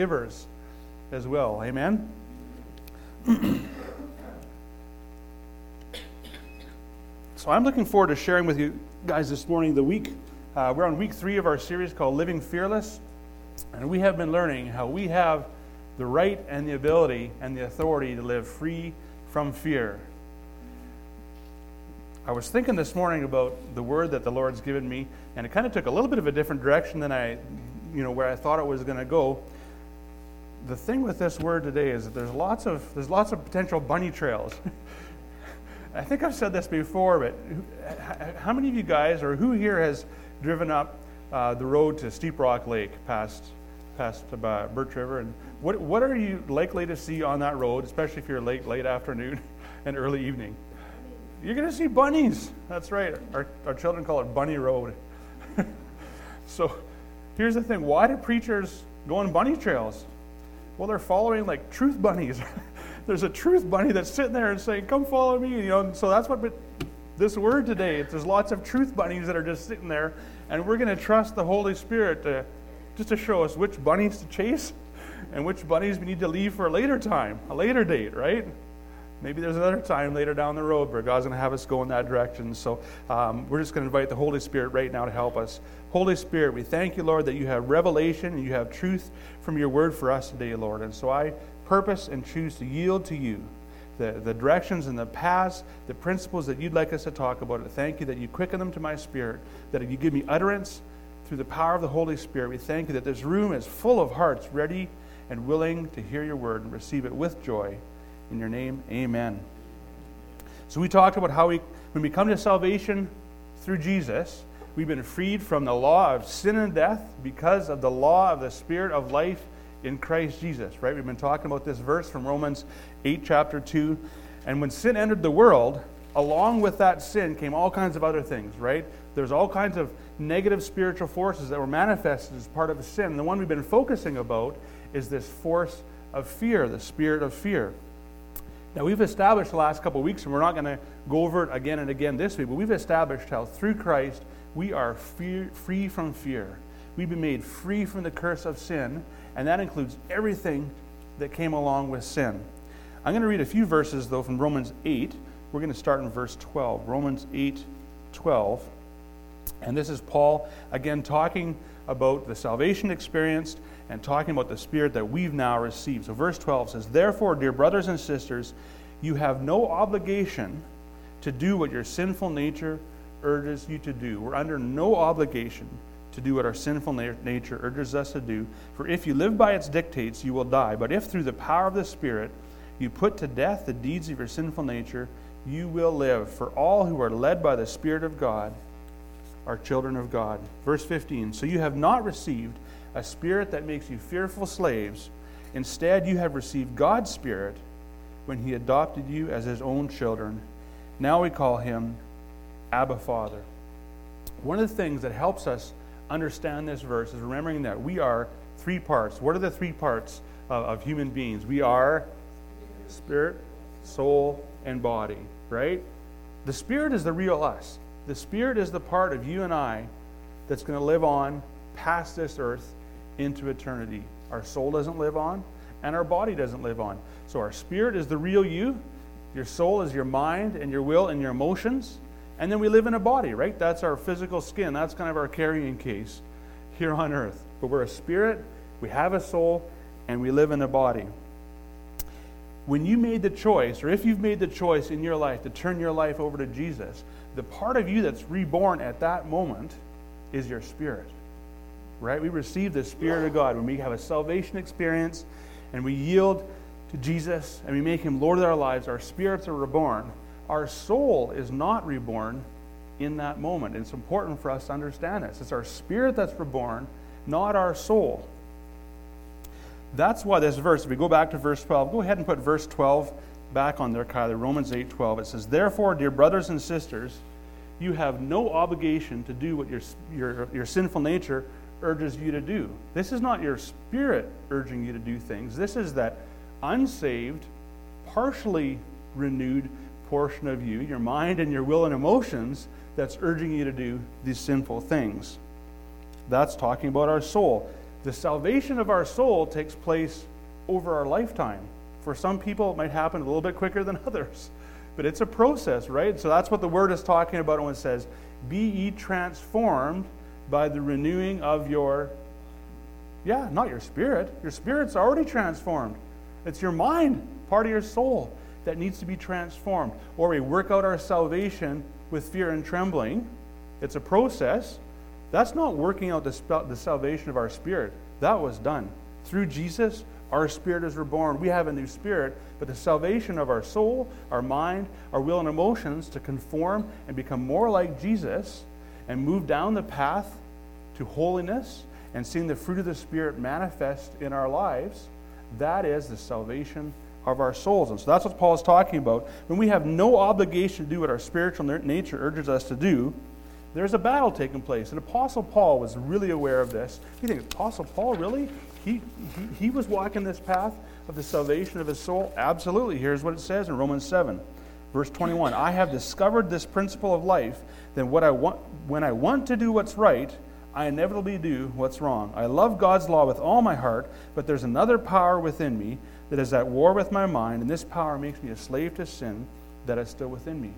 givers as well. Amen? So I'm looking forward to sharing with you guys this morning the week. We're on week 3 of our series called Living Fearless. And we have been learning how we have the right and the ability and the authority to live free from fear. I was thinking this morning about the word that the Lord's given me, and it kind of took a little bit of a different direction than where I thought it was going to go. The thing with this word today is that there's lots of potential bunny trails. I think I've said this before, but how many of you guys, or who here has driven up the road to Steep Rock Lake past Birch River? And what are you likely to see on that road, especially if you're late afternoon and early evening? You're going to see bunnies. That's right. Our children call it Bunny Road. So here's the thing. Why do preachers go on bunny trails? Well, they're following like truth bunnies. There's a truth bunny that's sitting there and saying, come follow me. And so that's what this word today, there's lots of truth bunnies that are just sitting there, and we're going to trust the Holy Spirit to show us which bunnies to chase and which bunnies we need to leave for a later time, a later date, right? Maybe there's another time later down the road where God's going to have us go in that direction. So we're just going to invite the Holy Spirit right now to help us. Holy Spirit, we thank you, Lord, that you have revelation and you have truth from your word for us today, Lord. And so I purpose and choose to yield to you the directions and the paths, the principles that you'd like us to talk about. I thank you that you quicken them to my spirit, that you give me utterance through the power of the Holy Spirit. We thank you that this room is full of hearts ready and willing to hear your word and receive it with joy. In your name, amen. So we talked about how when we come to salvation through Jesus, we've been freed from the law of sin and death because of the law of the Spirit of life in Christ Jesus, right? We've been talking about this verse from Romans 8, chapter 2. And when sin entered the world, along with that sin came all kinds of other things, right? There's all kinds of negative spiritual forces that were manifested as part of the sin. And the one we've been focusing about is this force of fear, the spirit of fear. Now, we've established the last couple of weeks, and we're not going to go over it again and again this week, but we've established how through Christ we are free from fear. We've been made free from the curse of sin, and that includes everything that came along with sin. I'm going to read a few verses, though, from Romans 8. We're going to start in verse 12. Romans 8:12. And this is Paul, again, talking about the salvation experienced and talking about the Spirit that we've now received. So verse 12 says, therefore, dear brothers and sisters, you have no obligation to do what your sinful nature urges you to do. We're under no obligation to do what our sinful nature urges us to do. For if you live by its dictates, you will die. But if through the power of the Spirit you put to death the deeds of your sinful nature, you will live. For all who are led by the Spirit of God are children of God. Verse 15, so you have not received a spirit that makes you fearful slaves. Instead, you have received God's Spirit when He adopted you as His own children. Now we call Him Abba, Father. One of the things that helps us understand this verse is remembering that we are 3 parts. What are the 3 parts of human beings? We are spirit, soul, and body, right? The spirit is the real us. The spirit is the part of you and I that's going to live on past this earth into eternity. Our soul doesn't live on, and our body doesn't live on. So our spirit is the real you. Your soul is your mind and your will and your emotions. And then we live in a body, right? That's our physical skin. That's kind of our carrying case here on earth. But we're a spirit, we have a soul, and we live in a body. When you made the choice, or if you've made the choice in your life to turn your life over to Jesus, the part of you that's reborn at that moment is your spirit, right? We receive the Spirit of God when we have a salvation experience and we yield to Jesus and we make Him Lord of our lives. Our spirits are reborn. Our soul is not reborn in that moment. It's important for us to understand this. It's our spirit that's reborn, not our soul. That's why this verse, if we go back to verse 12, go ahead and put verse 12 back on there, Kyler. Romans 8:12. It says, therefore, dear brothers and sisters, you have no obligation to do what your sinful nature urges you to do. This is not your spirit urging you to do things. This is that unsaved, partially renewed portion of you, your mind and your will and emotions, that's urging you to do these sinful things. That's talking about our soul. The salvation of our soul takes place over our lifetime. For some people, it might happen a little bit quicker than others. But it's a process, right? So that's what the word is talking about when it says, be ye transformed by the renewing of your, not your spirit. Your spirit's already transformed. It's your mind, part of your soul, that needs to be transformed. Or we work out our salvation with fear and trembling. It's a process. That's not working out the salvation of our spirit. That was done. Through Jesus, our spirit is reborn. We have a new spirit, but the salvation of our soul, our mind, our will and emotions to conform and become more like Jesus and move down the path to holiness and seeing the fruit of the Spirit manifest in our lives, that is the salvation of our souls. And so that's what Paul is talking about. When we have no obligation to do what our spiritual nature urges us to do, there's a battle taking place. And Apostle Paul was really aware of this. You think, Apostle Paul, really? He was walking this path of the salvation of his soul? Absolutely. Here's what it says in Romans 7, verse 21. I have discovered this principle of life, that when I want to do what's right, I inevitably do what's wrong. I love God's law with all my heart, but there's another power within me that is at war with my mind, and this power makes me a slave to sin that is still within me.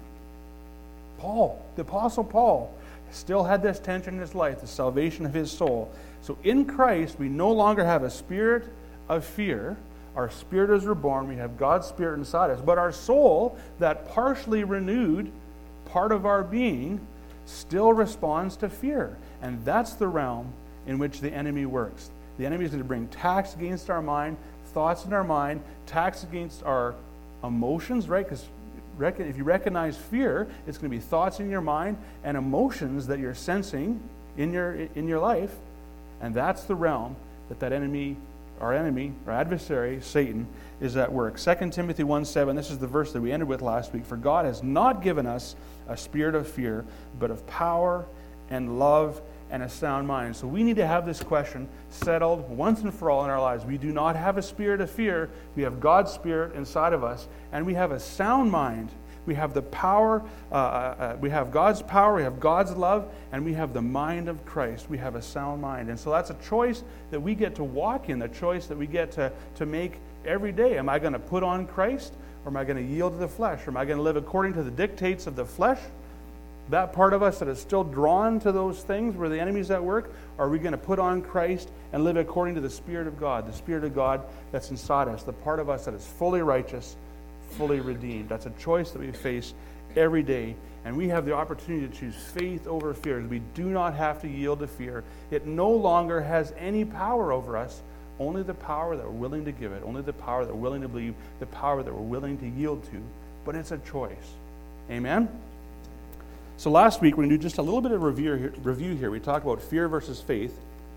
Paul, the Apostle Paul, still had this tension in his life, the salvation of his soul. So in Christ, we no longer have a spirit of fear. Our spirit is reborn. We have God's Spirit inside us. But our soul, that partially renewed part of our being, still responds to fear. And that's the realm in which the enemy works. The enemy is going to bring attacks against our mind, thoughts in our mind, attacks against our emotions, right? Because if you recognize fear, it's going to be thoughts in your mind and emotions that you're sensing in your life. And that's the realm that enemy, our adversary, Satan, is at work. 2 Timothy 1:7, this is the verse that we ended with last week. For God has not given us a spirit of fear, but of power and love and a sound mind. So we need to have this question settled once and for all in our lives. We do not have a spirit of fear. We have God's Spirit inside of us, and we have a sound mind. We have the power, we have God's power, we have God's love, and we have the mind of Christ. We have a sound mind. And so that's a choice that we get to walk in, a choice that we get to make every day. Am I going to put on Christ, or am I going to yield to the flesh? Or am I going to live according to the dictates of the flesh? That part of us that is still drawn to those things where the enemy's at work, or are we going to put on Christ and live according to the Spirit of God that's inside us, the part of us that is fully righteous, fully redeemed? That's a choice that we face every day, and we have the opportunity to choose faith over fear. We do not have to yield to fear. It no longer has any power over us, only the power that we're willing to give it, only the power that we're willing to believe, the power that we're willing to yield to, but it's a choice. Amen? So last week, we're going to do just a little bit of review here. We talked about fear versus faith.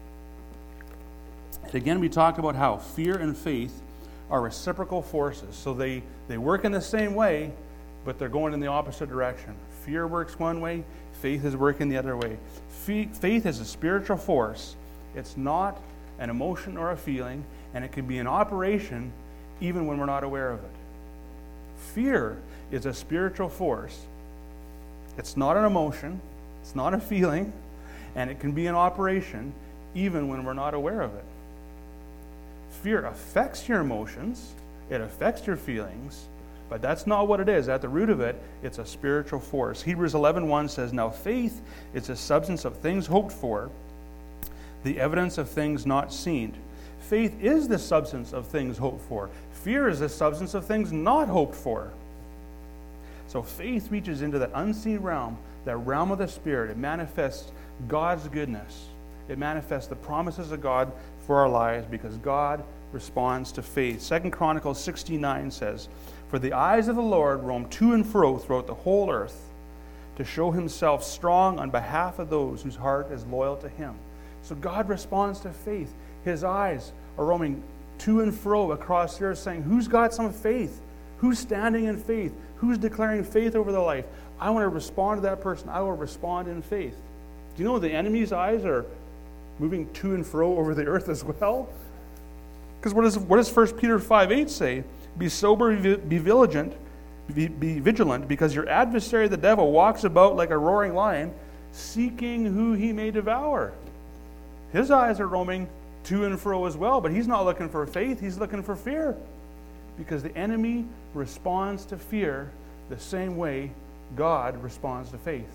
And again, we talked about how fear and faith are reciprocal forces. So they work in the same way, but they're going in the opposite direction. Fear works one way, faith is working the other way. Faith is a spiritual force. It's not an emotion or a feeling, and it can be an operation even when we're not aware of it. Fear is a spiritual force. It's not an emotion, it's not a feeling, and it can be an operation even when we're not aware of it. Fear affects your emotions, it affects your feelings, but that's not what it is. At the root of it, it's a spiritual force. Hebrews 11:1 says, Now faith is the substance of things hoped for, the evidence of things not seen. Faith is the substance of things hoped for. Fear is the substance of things not hoped for. So faith reaches into that unseen realm, that realm of the Spirit. It manifests God's goodness. It manifests the promises of God for our lives because God responds to faith. 2 Chronicles 16:9 says, For the eyes of the Lord roam to and fro throughout the whole earth to show himself strong on behalf of those whose heart is loyal to him. So God responds to faith. His eyes are roaming to and fro across the earth saying, who's got some faith? Who's standing in faith? Who's declaring faith over their life? I want to respond to that person. I will respond in faith. Do you know the enemy's eyes are moving to and fro over the earth as well? Because what does 1 Peter 5:8 say? Be sober, be vigilant, because your adversary, the devil, walks about like a roaring lion, seeking who he may devour. His eyes are roaming to and fro as well, but he's not looking for faith, he's looking for fear. Because the enemy responds to fear the same way God responds to faith.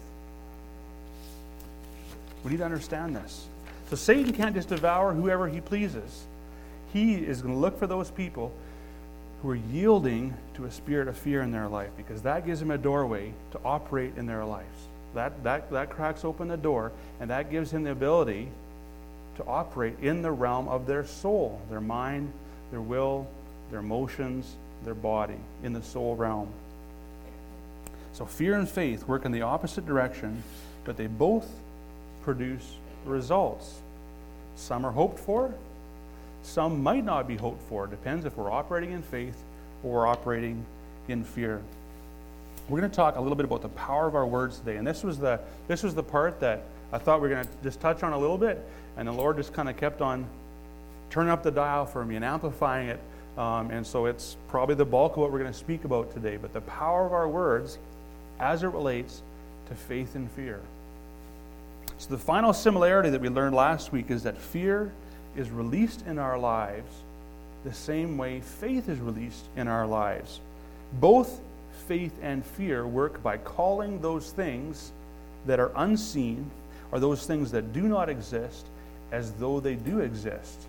We need to understand this. So Satan can't just devour whoever he pleases. He is going to look for those people who are yielding to a spirit of fear in their life, because that gives him a doorway to operate in their lives. That cracks open the door, and that gives him the ability to operate in the realm of their soul, their mind, their will, their emotions, their body, in the soul realm. So fear and faith work in the opposite direction, but they both produce results. Some are hoped for, some might not be hoped for. It depends if we're operating in faith or we're operating in fear. We're going to talk a little bit about the power of our words today, and this was the part that I thought we were going to just touch on a little bit, and the Lord just kind of kept on turning up the dial for me and amplifying it, and so it's probably the bulk of what we're going to speak about today. But the power of our words as it relates to faith and fear. So the final similarity that we learned last week is that fear is released in our lives the same way faith is released in our lives. Both faith and fear work by calling those things that are unseen, or those things that do not exist, as though they do exist.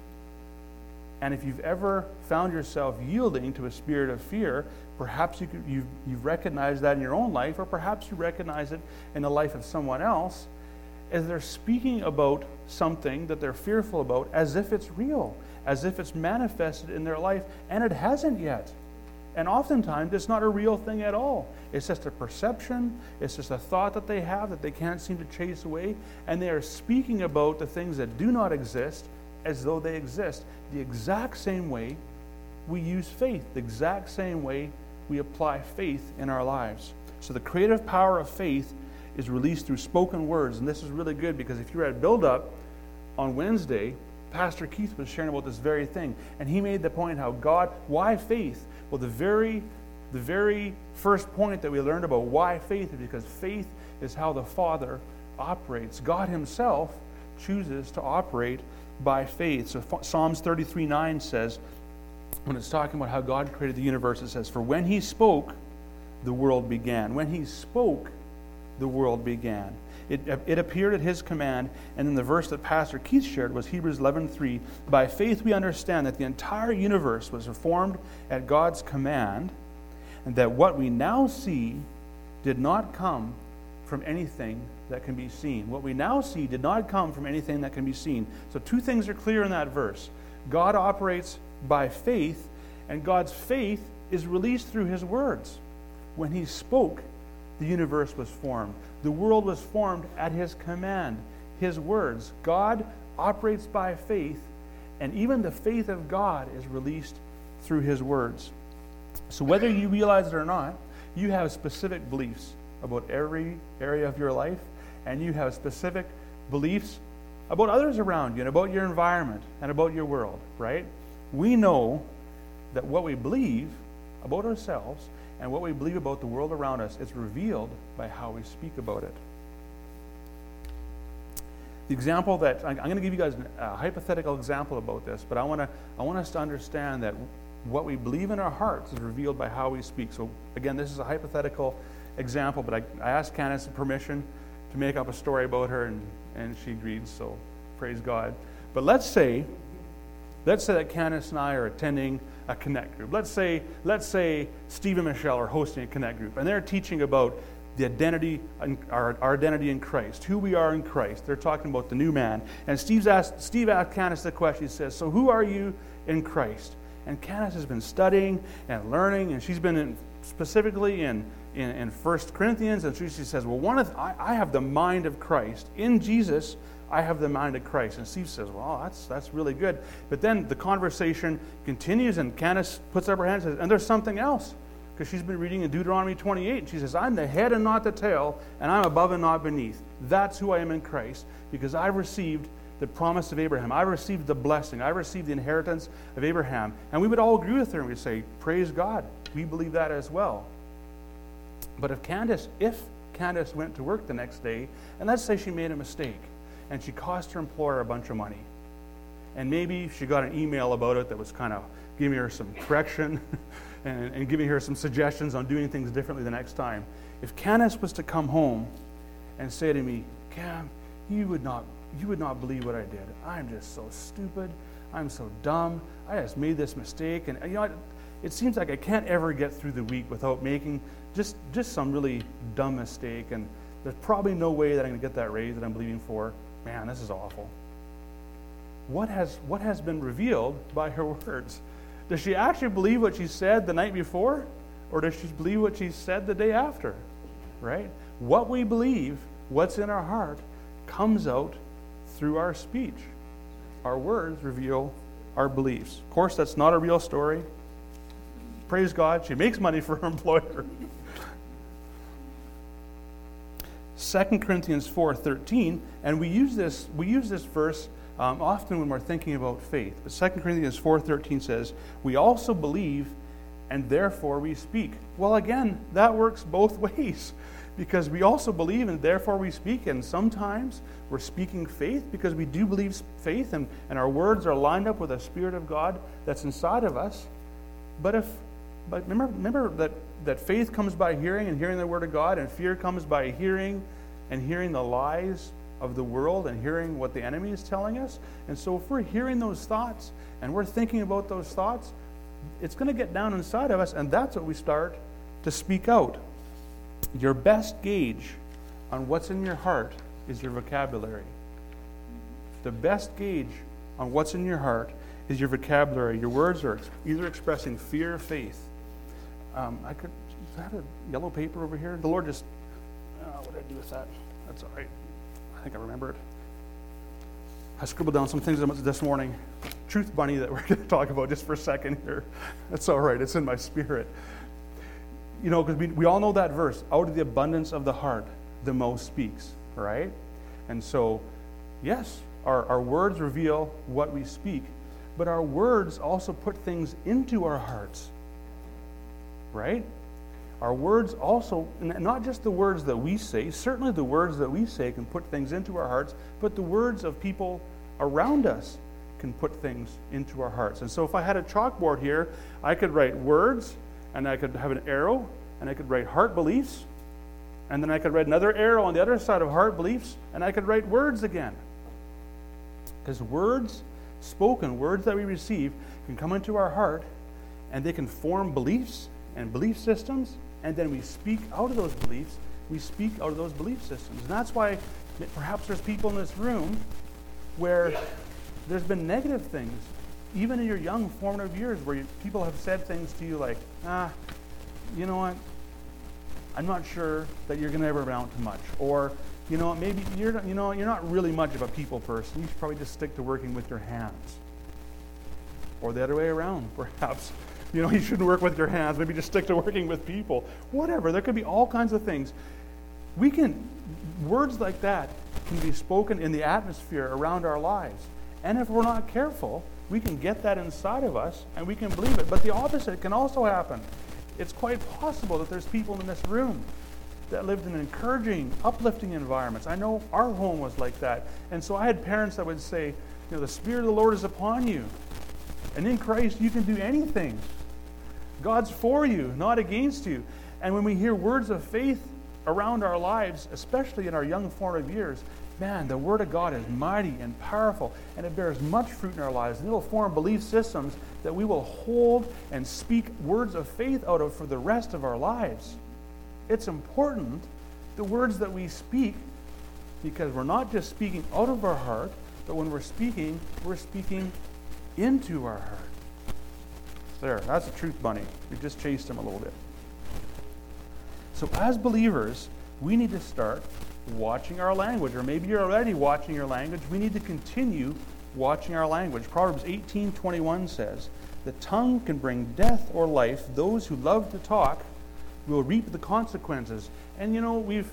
And if you've ever found yourself yielding to a spirit of fear, perhaps you've recognized that in your own life, or perhaps you recognize it in the life of someone else, as they're speaking about something that they're fearful about as if it's real, as if it's manifested in their life, and it hasn't yet. And oftentimes, it's not a real thing at all. It's just a perception, it's just a thought that they have that they can't seem to chase away, and they are speaking about the things that do not exist as though they exist. The exact same way we use faith, the exact same way we apply faith in our lives. So the creative power of faith is released through spoken words. And this is really good, because if you were at Build Up on Wednesday, Pastor Keith was sharing about this very thing. And he made the point how why faith? Well, the very first point that we learned about why faith is because faith is how the Father operates. God himself chooses to operate by faith. So Psalms 33:9 says, when it's talking about how God created the universe, it says, "For when he spoke, the world began." When he spoke, the world began. It appeared at his command. And then the verse that Pastor Keith shared was Hebrews 11:3. By faith we understand that the entire universe was formed at God's command, and that what we now see did not come from anything that can be seen. What we now see did not come from anything that can be seen. So two things are clear in that verse. God operates by faith, and God's faith is released through his words. When he spoke, the universe was formed. The world was formed at his command, his words. God operates by faith, and even the faith of God is released through his words. So whether you realize it or not, you have specific beliefs about every area of your life, and you have specific beliefs about others around you and about your environment and about your world, right? We know that what we believe about ourselves and what we believe about the world around us is revealed by how we speak about it. The example that I'm going to give you guys a hypothetical example about this, but I want us to understand that what we believe in our hearts is revealed by how we speak. So again, this is a hypothetical example, but I asked Candace permission to make up a story about her, and she agreed, so praise God. But let's say that Candace and I are attending a Connect group. Let's say Steve and Michelle are hosting a Connect group, and they're teaching about the identity, our identity in Christ, who we are in Christ. They're talking about the new man. And Steve asked Candace the question. He says, "So who are you in Christ?" And Candace has been studying and learning, and she's been specifically in 1 Corinthians, and she says, "Well, I have the mind of Christ. In Jesus, I have the mind of Christ." And Steve says, "Well, that's really good." But then the conversation continues, and Candace puts up her hand and says, "And there's something else." Because she's been reading in Deuteronomy 28. And she says, "I'm the head and not the tail, and I'm above and not beneath. That's who I am in Christ, because I received the promise of Abraham. I received the blessing. I received the inheritance of Abraham." And we would all agree with her, and we'd say, "Praise God. We believe that as well." But if Candace went to work the next day, and let's say she made a mistake, and she cost her employer a bunch of money, and maybe she got an email about it that was kind of giving her some correction and giving her some suggestions on doing things differently the next time. If Candace was to come home and say to me, Cam, you would not believe what I did. I'm just so stupid. I'm so dumb. I just made this mistake. And it seems like I can't ever get through the week without making just some really dumb mistake. And there's probably no way that I'm going to get that raise that I'm believing for. Man, this is awful. What has been revealed by her words? Does she actually believe what she said the night before? Or does she believe what she said the day after? Right? What we believe, what's in our heart, comes out through our speech. Our words reveal our beliefs. Of course, that's not a real story. Praise God, she makes money for her employer. 2 Corinthians 4:13, and we use this verse often when we're thinking about faith. But 2 Corinthians 4:13 says, "We also believe, and therefore we speak." Well, again, that works both ways, because we also believe and therefore we speak, and sometimes we're speaking faith because we do believe faith, and our words are lined up with the Spirit of God that's inside of us. But remember that faith comes by hearing, and hearing the Word of God, and fear comes by hearing the lies of the world and hearing what the enemy is telling us. And so if we're hearing those thoughts and we're thinking about those thoughts, it's going to get down inside of us, and that's what we start to speak out. Your best gauge on what's in your heart is your vocabulary. The best gauge on what's in your heart is your vocabulary. Your words are either expressing fear or faith. I have a yellow paper over here. The Lord just, what did I do with that? That's all right. I think I remember it. I scribbled down some things this morning. Truth bunny that we're going to talk about just for a second here. That's all right. It's in my spirit. You know, because we all know that verse. Out of the abundance of the heart, the mouth speaks. Right? And so, yes, our words reveal what we speak. But our words also put things into our hearts. Right? Our words also, not just the words that we say, certainly the words that we say can put things into our hearts, but the words of people around us can put things into our hearts. And so if I had a chalkboard here, I could write words, and I could have an arrow, and I could write heart beliefs, and then I could write another arrow on the other side of heart beliefs, and I could write words again. Because words, spoken words that we receive, can come into our heart, and they can form beliefs and belief systems, and then we speak out of those beliefs, we speak out of those belief systems. And that's why perhaps there's people in this room where there's been negative things, even in your young formative years, where people have said things to you like, you know what, I'm not sure that you're going to ever amount to much. Or, you know, maybe you're not really much of a people person. You should probably just stick to working with your hands. Or the other way around, perhaps. You know, you shouldn't work with your hands. Maybe just stick to working with people. Whatever. There could be all kinds of things. Words like that can be spoken in the atmosphere around our lives. And if we're not careful, we can get that inside of us and we can believe it. But the opposite can also happen. It's quite possible that there's people in this room that lived in encouraging, uplifting environments. I know our home was like that. And so I had parents that would say, you know, the Spirit of the Lord is upon you. And in Christ, you can do anything. God's for you, not against you. And when we hear words of faith around our lives, especially in our young formative years, man, the Word of God is mighty and powerful, and it bears much fruit in our lives. And it will form belief systems that we will hold and speak words of faith out of for the rest of our lives. It's important, the words that we speak, because we're not just speaking out of our heart, but when we're speaking into our heart. There, that's a truth bunny. We just chased him a little bit. So as believers, we need to start watching our language, or maybe you're already watching your language. We need to continue watching our language. Proverbs 18:21 says, "The tongue can bring death or life. Those who love to talk will reap the consequences." And you know, we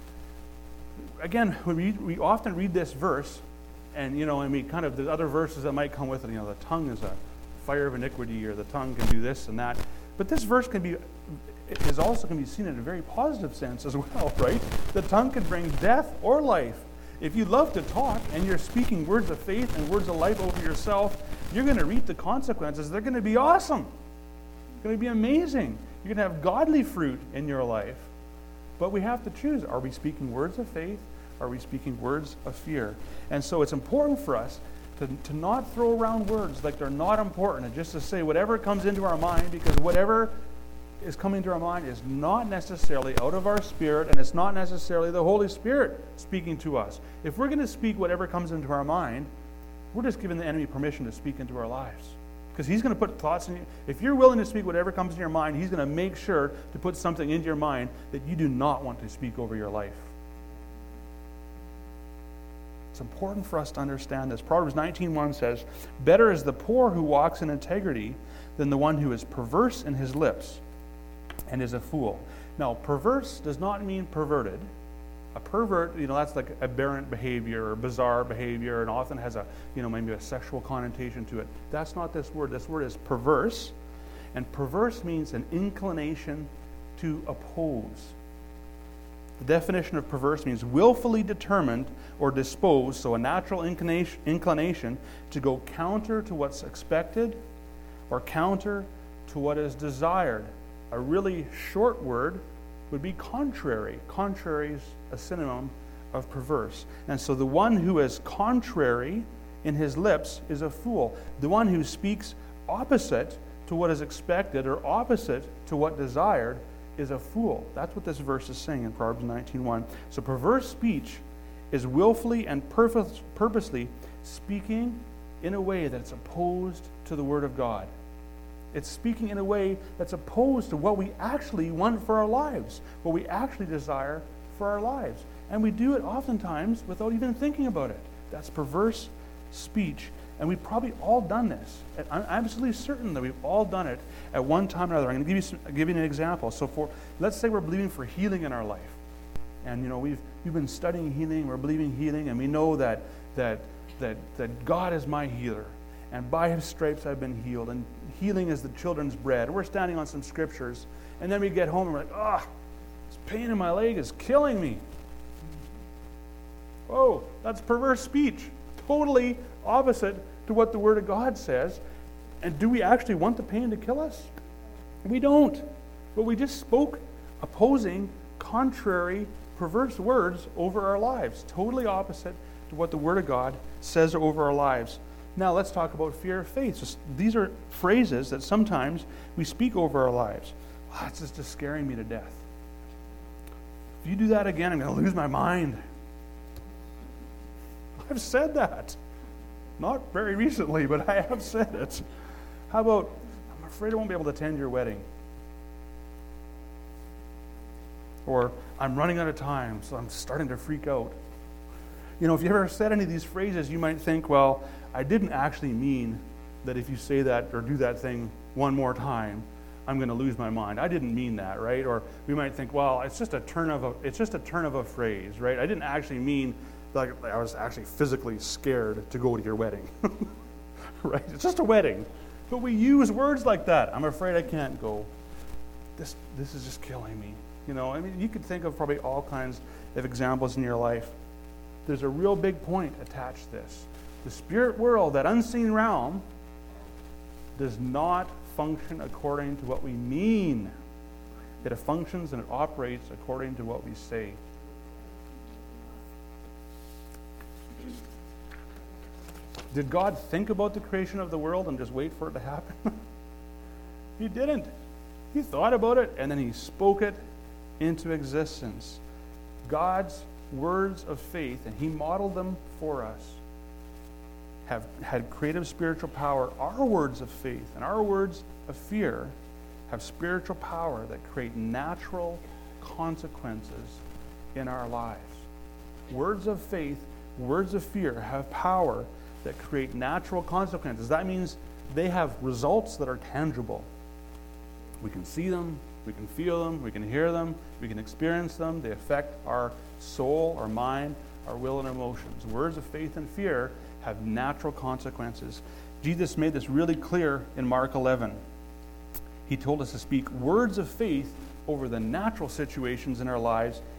often read this verse, and you know, and we kind of, there's other verses that might come with it. You know, the tongue is a fire of iniquity, or the tongue can do this and that. But this verse is also can be seen in a very positive sense as well, right? The tongue can bring death or life. If you love to talk and you're speaking words of faith and words of life over yourself, you're going to reap the consequences. They're going to be awesome. It's going to be amazing. You're going to have godly fruit in your life. But we have to choose. Are we speaking words of faith? Are we speaking words of fear? And so it's important for us to not throw around words like they're not important, and just to say whatever comes into our mind, because whatever is coming to our mind is not necessarily out of our spirit, and it's not necessarily the Holy Spirit speaking to us. If we're going to speak whatever comes into our mind, we're just giving the enemy permission to speak into our lives. Because he's going to put thoughts in you. If you're willing to speak whatever comes in your mind, he's going to make sure to put something into your mind that you do not want to speak over your life. It's important for us to understand this. Proverbs 19:1 says, "Better is the poor who walks in integrity than the one who is perverse in his lips and is a fool." Now, perverse does not mean perverted. A pervert, that's like aberrant behavior or bizarre behavior, and often has maybe a sexual connotation to it. That's not this word. This word is perverse. And perverse means an inclination to oppose. The definition of perverse means willfully determined or disposed, so a natural inclination to go counter to what's expected or counter to what is desired. A really short word would be contrary. Contrary is a synonym of perverse. And so the one who is contrary in his lips is a fool. The one who speaks opposite to what is expected or opposite to what desired is a fool. That's what this verse is saying in Proverbs 19:1. So perverse speech is willfully and purposely speaking in a way that's opposed to the Word of God. It's speaking in a way that's opposed to what we actually want for our lives, what we actually desire for our lives. And we do it oftentimes without even thinking about it. That's perverse speech. And we've probably all done this. I'm absolutely certain that we've all done it at one time or another. I'm going to give you an example. So let's say we're believing for healing in our life. And we've been studying healing, we're believing healing, and we know that God is my healer. And by his stripes I've been healed. And healing is the children's bread. We're standing on some scriptures. And then we get home and we're like, this pain in my leg is killing me. Oh, that's perverse speech. Totally opposite to what the Word of God says. And do we actually want the pain to kill us? We don't. But we just spoke opposing, contrary, perverse words over our lives. Totally opposite to what the Word of God says over our lives. Now let's talk about fear of faith. So these are phrases that sometimes we speak over our lives. It's just scaring me to death. If you do that again, I'm going to lose my mind. I've said that. Not very recently, but I have said it. How about, I'm afraid I won't be able to attend your wedding. Or, I'm running out of time, so I'm starting to freak out. If you ever said any of these phrases, you might think, well, I didn't actually mean that if you say that or do that thing one more time, I'm going to lose my mind. I didn't mean that, right? Or we might think, well, it's just a turn of a phrase, right? I didn't actually mean like I was actually physically scared to go to your wedding, right? It's just a wedding, but we use words like that. I'm afraid I can't go. This is just killing me. You could think of probably all kinds of examples in your life. There's a real big point attached to this. The spirit world, that unseen realm, does not function according to what we mean. It functions and it operates according to what we say. Did God think about the creation of the world and just wait for it to happen? He didn't. He thought about it and then he spoke it into existence. God's words of faith, and he modeled them for us, have had creative spiritual power. Our words of faith and our words of fear have spiritual power that create natural consequences in our lives. Words of faith, words of fear have power that create natural consequences. That means they have results that are tangible. We can see them, we can feel them, we can hear them, we can experience them. They affect our soul, our mind, our will, and emotions. Words of faith and fear have natural consequences. Jesus made this really clear in Mark 11. He told us to speak words of faith over the natural situations in our lives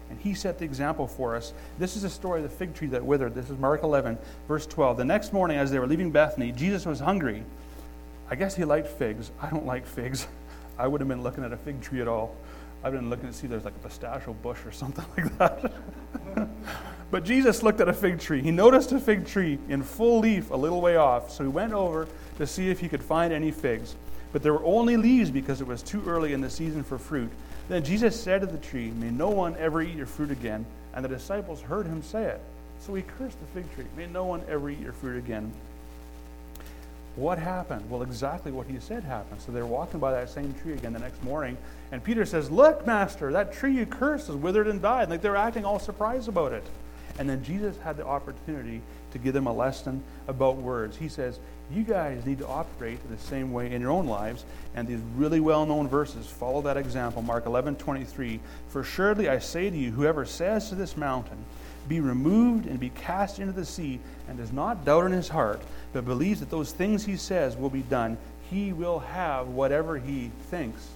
And he set the example for us. This is the story of the fig tree that withered. This is Mark 11, verse 12. The next morning, as they were leaving Bethany, Jesus was hungry. I guess he liked figs. I don't like figs. I wouldn't have been looking at a fig tree at all. I've been looking to see there's like a pistachio bush or something like that. But Jesus looked at a fig tree. He noticed a fig tree in full leaf a little way off. So he went over to see if he could find any figs. But there were only leaves because it was too early in the season for fruit. Then Jesus said to the tree, "May no one ever eat your fruit again." And the disciples heard him say it. So he cursed the fig tree. "May no one ever eat your fruit again." What happened? Well, exactly what he said happened. So they're walking by that same tree again the next morning. And Peter says, "Look, Master, that tree you cursed is withered and died." Like they're acting all surprised about it. And then Jesus had the opportunity to give them a lesson about words. He says, you guys need to operate the same way in your own lives. And these really well-known verses follow that example. Mark 11:23. "For surely I say to you, whoever says to this mountain, 'Be removed and be cast into the sea,' and does not doubt in his heart, but believes that those things he says will be done, he will have whatever he thinks."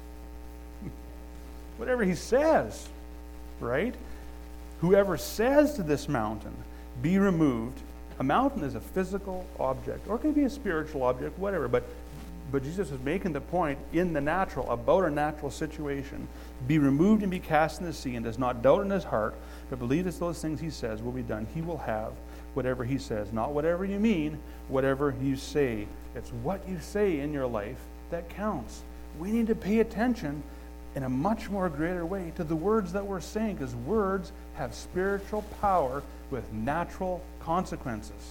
Whatever he says, right? "Whoever says to this mountain, 'Be removed.'" A mountain is a physical object, or it can be a spiritual object, whatever. But Jesus is making the point in the natural, about a natural situation. "Be removed and be cast in the sea, and does not doubt in his heart, but believes those things he says will be done. He will have whatever he says." Not whatever you mean, whatever you say. It's what you say in your life that counts. We need to pay attention in a much more greater way to the words that we're saying, because words have spiritual power with natural consequences.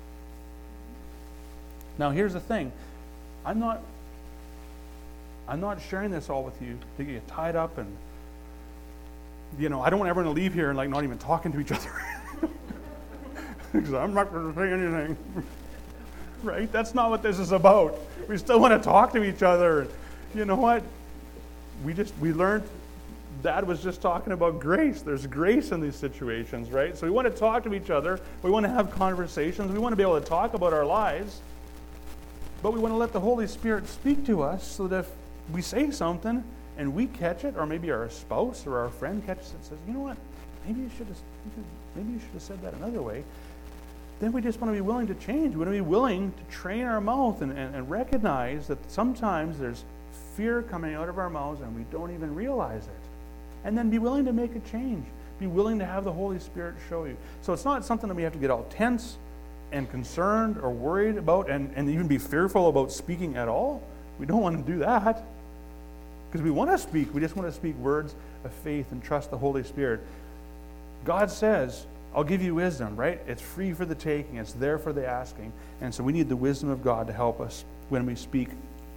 Now here's the thing. I'm not sharing this all with you to get you tied up and, I don't want everyone to leave here and like not even talking to each other. Because I'm not going to say anything. Right? That's not what this is about. We still want to talk to each other. You know what? We learned Dad was just talking about grace. There's grace in these situations, right? So we want to talk to each other. We want to have conversations. We want to be able to talk about our lives. But we want to let the Holy Spirit speak to us so that if we say something and we catch it, or maybe our spouse or our friend catches it and says, "You know what? Maybe you should have said that another way." Then we just want to be willing to change. We want to be willing to train our mouth and recognize that sometimes there's fear coming out of our mouths and we don't even realize it. And then be willing to make a change. Be willing to have the Holy Spirit show you. So it's not something that we have to get all tense and concerned or worried about and even be fearful about speaking at all. We don't want to do that. Because we want to speak. We just want to speak words of faith and trust the Holy Spirit. God says, "I'll give you wisdom," right? It's free for the taking. It's there for the asking. And so we need the wisdom of God to help us when we speak.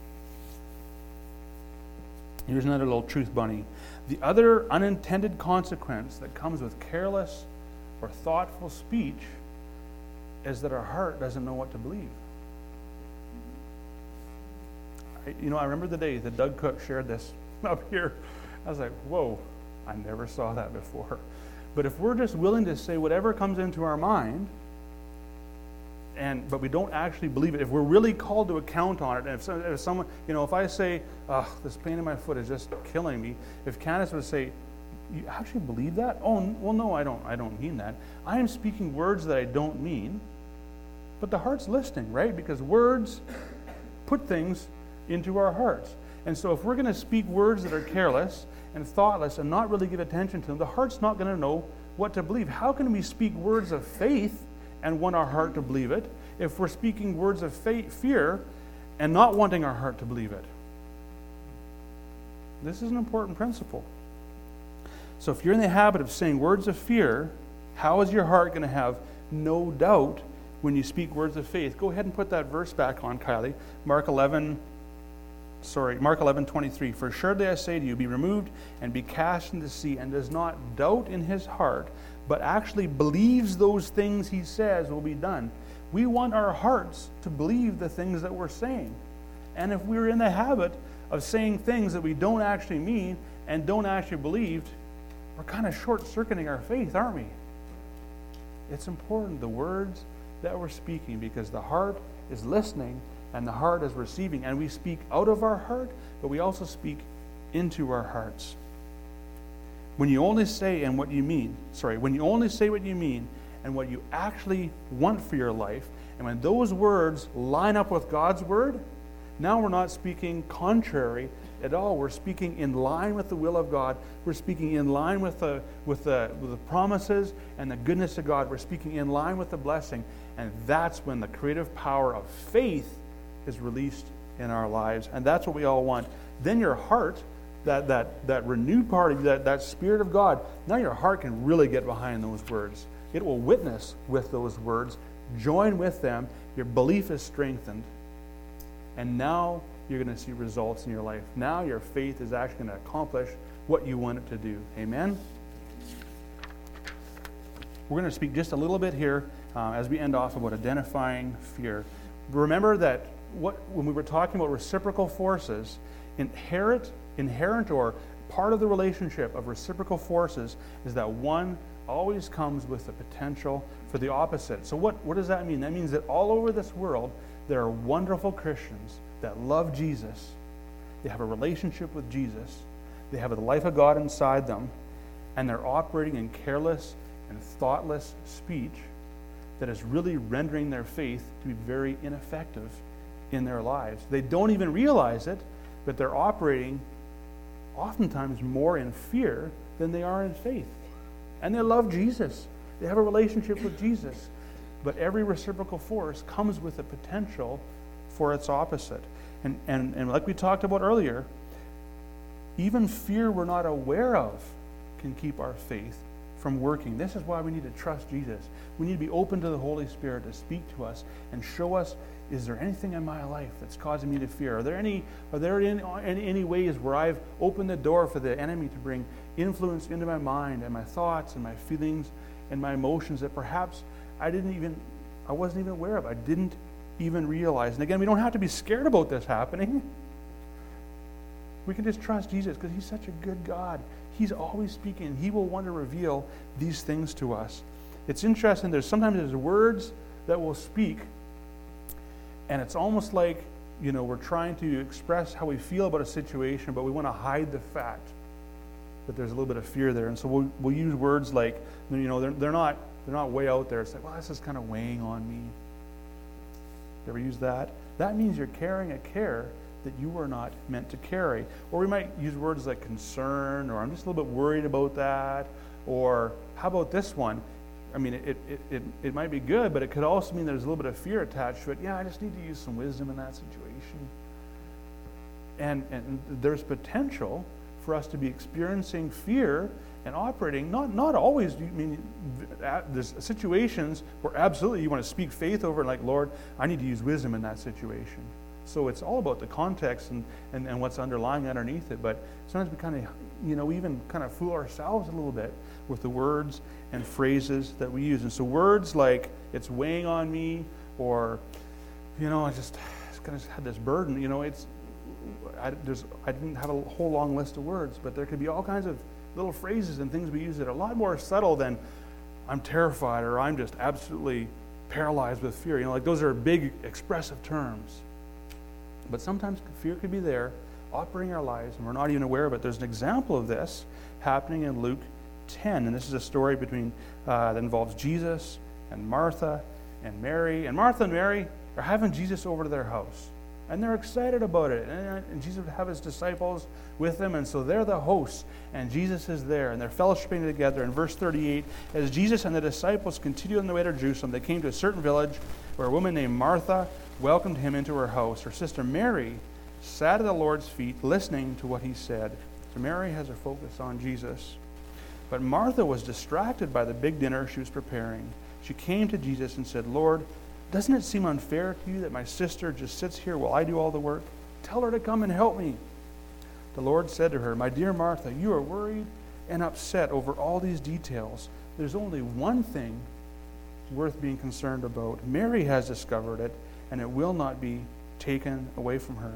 Here's another little truth bunny. The other unintended consequence that comes with careless or thoughtful speech is that our heart doesn't know what to believe. I remember the day that Doug Cook shared this up here. I was like, whoa, I never saw that before. But if we're just willing to say whatever comes into our mind, but we don't actually believe it, if we're really called to account on it, and if someone, if I say, this pain in my foot is just killing me, if Candace would say, "You actually believe that?" "Oh, well, no, I don't mean that." I am speaking words that I don't mean, but the heart's listening, right? Because words put things into our hearts. And so if we're going to speak words that are careless and thoughtless and not really give attention to them, the heart's not going to know what to believe. How can we speak words of faith and want our heart to believe it if we're speaking words of fear and not wanting our heart to believe it? This is an important principle. So if you're in the habit of saying words of fear, how is your heart going to have no doubt when you speak words of faith? Go ahead and put that verse back on, Kylie. Mark 11:23. "For surely I say to you, be removed and be cast into the sea, and does not doubt in his heart, but actually believes those things he says will be done." We want our hearts to believe the things that we're saying. And if we're in the habit of saying things that we don't actually mean and don't actually believe, we're kind of short-circuiting our faith, aren't we? It's important, the words that we're speaking, because the heart is listening and the heart is receiving. And we speak out of our heart, but we also speak into our hearts. when you only say what you mean and what you actually want for your life, and when those words line up with God's word, now we're not speaking contrary at all. We're speaking in line with the will of God. We're speaking in line with the promises and the goodness of God. We're speaking in line with the blessing. And that's when the creative power of faith is released in our lives. And that's what we all want. Then your heart, that renewed part of you, that Spirit of God, now your heart can really get behind those words. It will witness with those words, join with them. Your belief is strengthened. And now you're going to see results in your life. Now your faith is actually going to accomplish what you want it to do. Amen? We're going to speak just a little bit here as we end off about identifying fear. Remember that when we were talking about reciprocal forces, inherent or part of the relationship of reciprocal forces is that one always comes with the potential for the opposite. So what does that mean? That means that all over this world, there are wonderful Christians that love Jesus. They have a relationship with Jesus. They have the life of God inside them. And they're operating in careless and thoughtless speech that is really rendering their faith to be very ineffective in their lives. They don't even realize it, but they're operating oftentimes more in fear than they are in faith. And they love Jesus. They have a relationship with Jesus. But every reciprocal force comes with a potential for its opposite. And like we talked about earlier, even fear we're not aware of can keep our faith from working. This is why we need to trust Jesus. We need to be open to the Holy Spirit to speak to us and show us, is there anything in my life that's causing me to fear? Are there any ways where I've opened the door for the enemy to bring influence into my mind and my thoughts and my feelings and my emotions that perhaps I wasn't even aware of. I didn't even realize. And again, we don't have to be scared about this happening. We can just trust Jesus because he's such a good God. He's always speaking. He will want to reveal these things to us. It's interesting. Sometimes there's words that will speak, and it's almost like, we're trying to express how we feel about a situation, but we want to hide the fact that there's a little bit of fear there. And so we'll use words like, they're not way out there. It's like, well, this is kind of weighing on me. You ever use that? That means you're carrying a care that you were not meant to carry. Or we might use words like concern, or I'm just a little bit worried about that. Or how about this one? I mean, it might be good, but it could also mean there's a little bit of fear attached to it. Yeah, I just need to use some wisdom in that situation. And there's potential for us to be experiencing fear and operating, not always. There's situations where absolutely you want to speak faith over, like, Lord, I need to use wisdom in that situation. So it's all about the context and what's underlying underneath it. But sometimes we even kind of fool ourselves a little bit with the words and phrases that we use. And so words like, it's weighing on me, or, I just kind of had this burden. I didn't have a whole long list of words, but there could be all kinds of little phrases and things we use that are a lot more subtle than I'm terrified or I'm just absolutely paralyzed with fear. Like those are big expressive terms. But sometimes fear could be there, operating our lives, and we're not even aware of it. There's an example of this happening in Luke 10, and this is a story that involves Jesus and Martha and Mary. And Martha and Mary are having Jesus over to their house, and they're excited about it. And Jesus would have his disciples with them, and so they're the hosts, and Jesus is there, and they're fellowshipping together. In verse 38, as Jesus and the disciples continued on the way to Jerusalem, they came to a certain village where a woman named Martha welcomed him into her house. Her sister Mary sat at the Lord's feet, listening to what he said. So Mary has her focus on Jesus. But Martha was distracted by the big dinner she was preparing. She came to Jesus and said, Lord, doesn't it seem unfair to you that my sister just sits here while I do all the work? Tell her to come and help me. The Lord said to her, my dear Martha, you are worried and upset over all these details. There's only one thing worth being concerned about. Mary has discovered it, and it will not be taken away from her.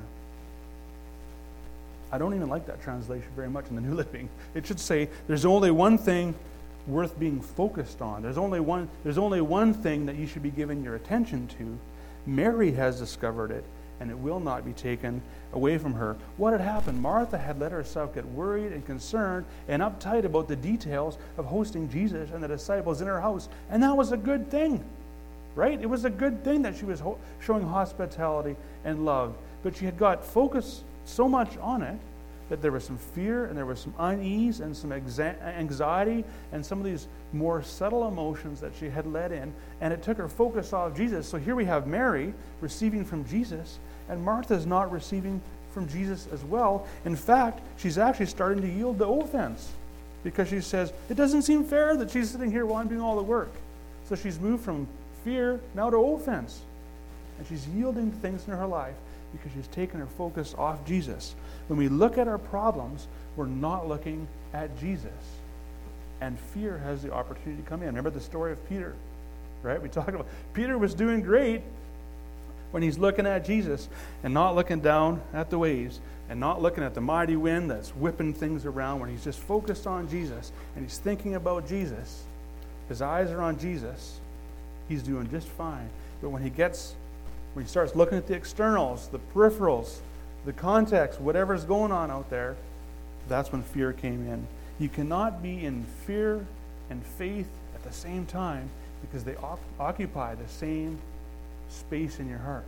I don't even like that translation very much in the New Living. It should say, there's only one thing worth being focused on. There's only one thing that you should be giving your attention to. Mary has discovered it, and it will not be taken away from her. What had happened? Martha had let herself get worried and concerned and uptight about the details of hosting Jesus and the disciples in her house. And that was a good thing, right? It was a good thing that she was showing hospitality and love. But she had got focused so much on it that there was some fear and there was some unease and some anxiety and some of these more subtle emotions that she had let in, and it took her focus off Jesus. So here we have Mary receiving from Jesus, and Martha's not receiving from Jesus as well. In fact, she's actually starting to yield to offense because she says, it doesn't seem fair that she's sitting here while I'm doing all the work. So she's moved from fear now to offense, and she's yielding to things in her life because she's taken her focus off Jesus. When we look at our problems, we're not looking at Jesus. And fear has the opportunity to come in. Remember the story of Peter, right? We talked about Peter was doing great when he's looking at Jesus and not looking down at the waves and not looking at the mighty wind that's whipping things around. When he's just focused on Jesus and he's thinking about Jesus, his eyes are on Jesus, he's doing just fine. But when he starts looking at the externals, the peripherals, the context, whatever's going on out there, that's when fear came in. You cannot be in fear and faith at the same time because they occupy the same space in your heart.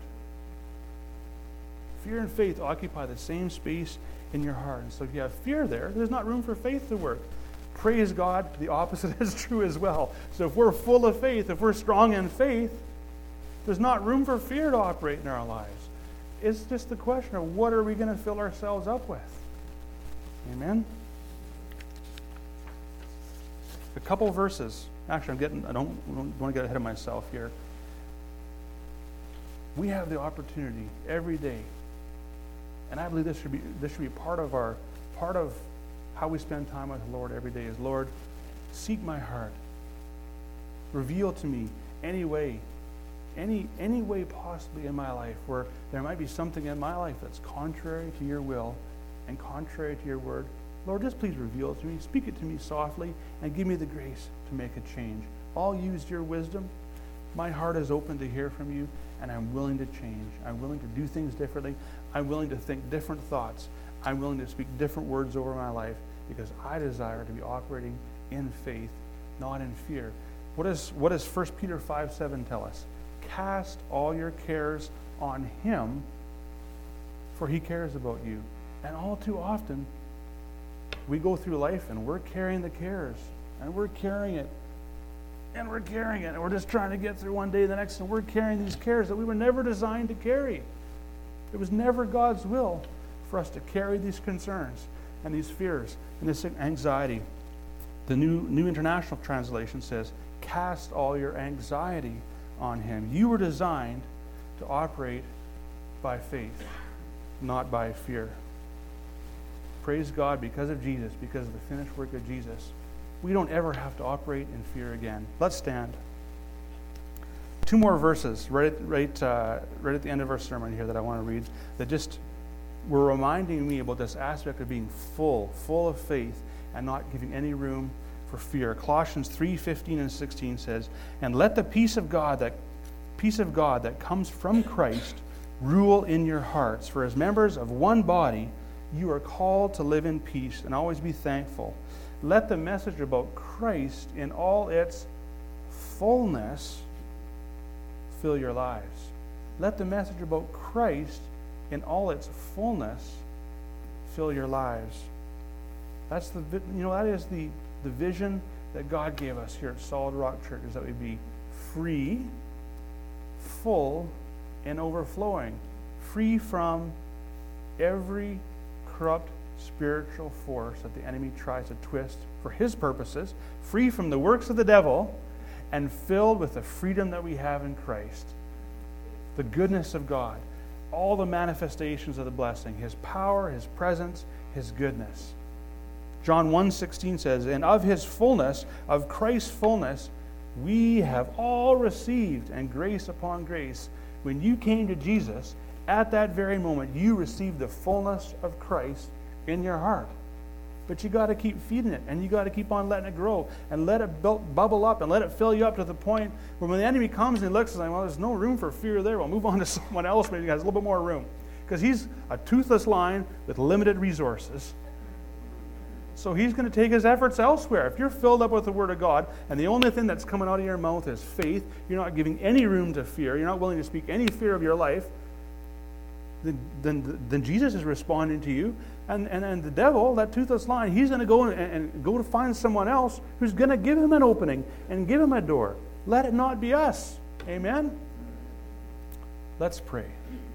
Fear and faith occupy the same space in your heart. And so if you have fear there's not room for faith to work. Praise God, the opposite is true as well. So if we're full of faith, if we're strong in faith, there's not room for fear to operate in our lives. It's just the question of what are we going to fill ourselves up with? Amen? A couple verses. Actually, I don't want to get ahead of myself here. We have the opportunity every day, and I believe this should be part of how we spend time with the Lord every day. Is Lord, seek my heart, reveal to me any way possibly in my life where there might be something in my life that's contrary to your will and contrary to your word. Lord, just please reveal it to me. Speak it to me softly and give me the grace to make a change. I'll use your wisdom. My heart is open to hear from you, and I'm willing to change. I'm willing to do things differently. I'm willing to think different thoughts. I'm willing to speak different words over my life because I desire to be operating in faith, not in fear. What does 1 Peter 5:7 tell us? Cast all your cares on him, for he cares about you. And all too often, we go through life and we're carrying the cares, and we're carrying it, and we're carrying it, and we're just trying to get through one day to the next, and we're carrying these cares that we were never designed to carry. It was never God's will for us to carry these concerns and these fears and this anxiety. The New International Translation says, cast all your anxiety on him. You were designed to operate by faith, not by fear. Praise God, because of Jesus, because of the finished work of Jesus, we don't ever have to operate in fear again. Let's stand. Two more verses right at the end of our sermon here that I want to read that just were reminding me about this aspect of being full of faith and not giving any room for fear. Colossians 3:15 and 16 says, "And let the peace of God that comes from Christ rule in your hearts. For as members of one body, you are called to live in peace and always be thankful. Let the message about Christ in all its fullness fill your lives." Let the message about Christ in all its fullness fill your lives. That is the vision that God gave us here at Solid Rock Church, is that we be free, full, and overflowing. Free from every corrupt spiritual force that the enemy tries to twist for his purposes, free from the works of the devil, and filled with the freedom that we have in Christ. The goodness of God, all the manifestations of the blessing, his power, his presence, his goodness. John 1:16 says, "And of his fullness, of Christ's fullness, we have all received, and grace upon grace." When you came to Jesus, at that very moment, you received the fullness of Christ in your heart. But you got to keep feeding it, and you got to keep on letting it grow, and let it bubble up, and let it fill you up to the point where when the enemy comes and looks, like, well, there's no room for fear there. We'll move on to someone else, maybe has a little bit more room. Because he's a toothless lion with limited resources. So he's going to take his efforts elsewhere. If you're filled up with the Word of God, and the only thing that's coming out of your mouth is faith, you're not giving any room to fear, you're not willing to speak any fear of your life, then Jesus is responding to you. And the devil, that toothless lion, he's going to go and go to find someone else who's going to give him an opening and give him a door. Let it not be us. Amen? Let's pray.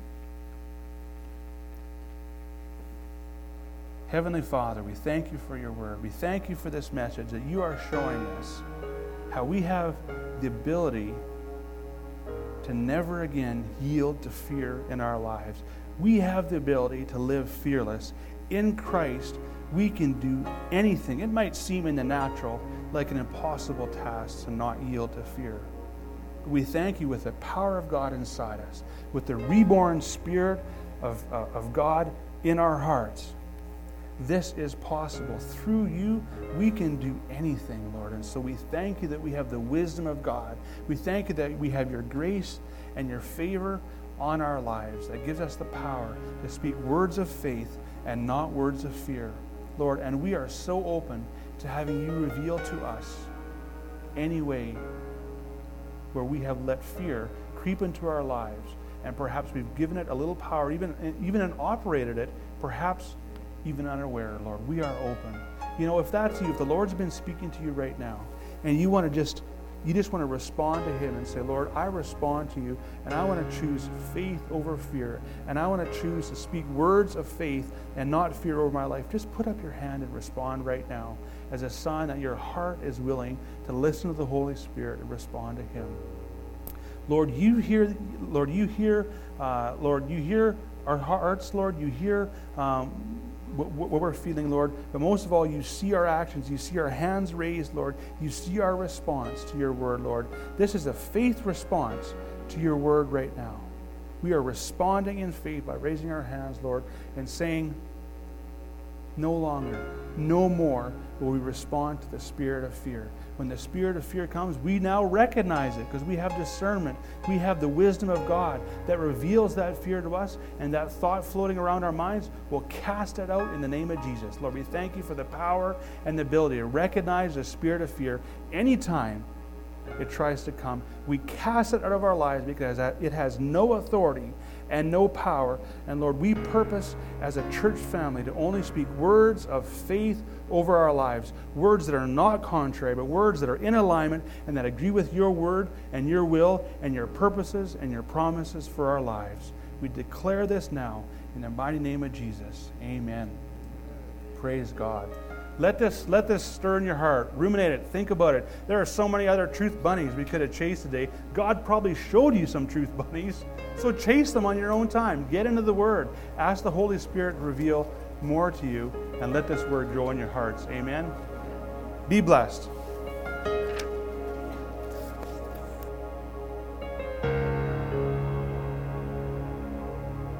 Heavenly Father, we thank you for your word. We thank you for this message that you are showing us how we have the ability to never again yield to fear in our lives. We have the ability to live fearless. In Christ, we can do anything. It might seem in the natural like an impossible task to not yield to fear. But we thank you with the power of God inside us, with the reborn Spirit of God in our hearts. This is possible. Through you, we can do anything, Lord. And so we thank you that we have the wisdom of God. We thank you that we have your grace and your favor on our lives that gives us the power to speak words of faith and not words of fear, Lord. And we are so open to having you reveal to us any way where we have let fear creep into our lives, and perhaps we've given it a little power, even operated it, perhaps even unaware, Lord. We are open. You know, if that's you, if the Lord's been speaking to you right now, and you just want to respond to him and say, Lord, I respond to you, and I want to choose faith over fear, and I want to choose to speak words of faith and not fear over my life. Just put up your hand and respond right now as a sign that your heart is willing to listen to the Holy Spirit and respond to him. Lord, you hear our hearts, Lord. You hear what we're feeling, Lord. But most of all, you see our actions. You see our hands raised, Lord. You see our response to your word, Lord. This is a faith response to your word right now. We are responding in faith by raising our hands, Lord, and saying, no longer, no more will we respond to the spirit of fear. When the spirit of fear comes, we now recognize it because we have discernment. We have the wisdom of God that reveals that fear to us, and that thought floating around our minds will cast it out in the name of Jesus. Lord, we thank you for the power and the ability to recognize the spirit of fear anytime it tries to come. We cast it out of our lives because it has no authority and no power. And Lord, we purpose as a church family to only speak words of faith over our lives, words that are not contrary, but words that are in alignment and that agree with your word and your will and your purposes and your promises for our lives. We declare this now in the mighty name of Jesus. Amen. Praise God. Let this stir in your heart. Ruminate it. Think about it. There are so many other truth bunnies we could have chased today. God probably showed you some truth bunnies. So chase them on your own time. Get into the Word. Ask the Holy Spirit to reveal more to you, and let this Word grow in your hearts. Amen. Be blessed.